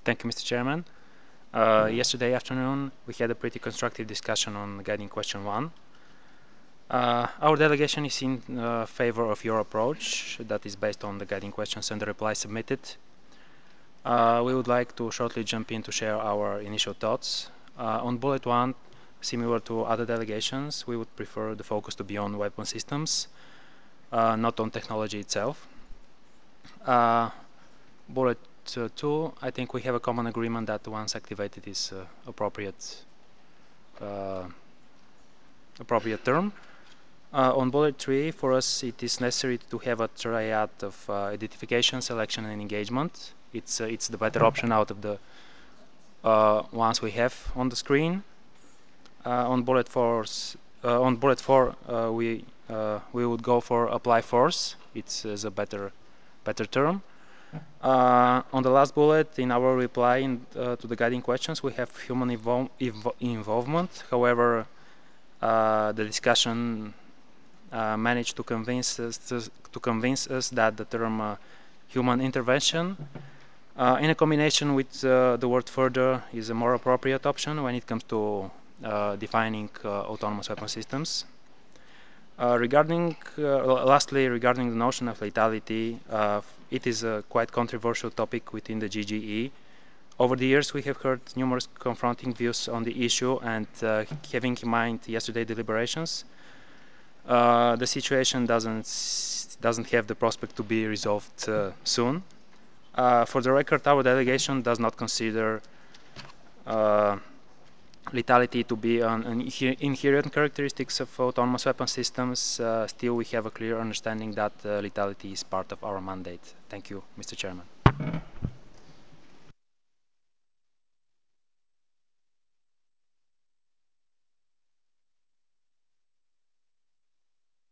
Thank you, Mr. Chairman. Yesterday afternoon, we had a pretty constructive discussion on guiding question 1. Our delegation is in favor of your approach that is based on the guiding questions and the replies submitted. We would like to shortly jump in to share our initial thoughts. On bullet 1, similar to other delegations, we would prefer the focus to be on weapon systems, not on technology itself. Bullet 2, I think we have a common agreement that once activated is appropriate term. On bullet 3, for us it is necessary to have a triad of identification, selection, and engagement. It's the better option out of the ones we have on the screen. On bullet 4, we would go for apply force. It's a better term. On the last bullet, in our reply to the guiding questions, we have human involvement. However, the discussion managed to convince us that the term human intervention, in a combination with the word further, is a more appropriate option when it comes to defining autonomous weapon systems. Lastly, regarding the notion of lethality, it is a quite controversial topic within the GGE. Over the years, we have heard numerous confronting views on the issue, and having in mind yesterday's deliberations, the situation doesn't have the prospect to be resolved soon. For the record, our delegation does not consider lethality to be an inherent characteristics of autonomous weapon systems. Still, we have a clear understanding that lethality is part of our mandate. Thank you, Mr. Chairman.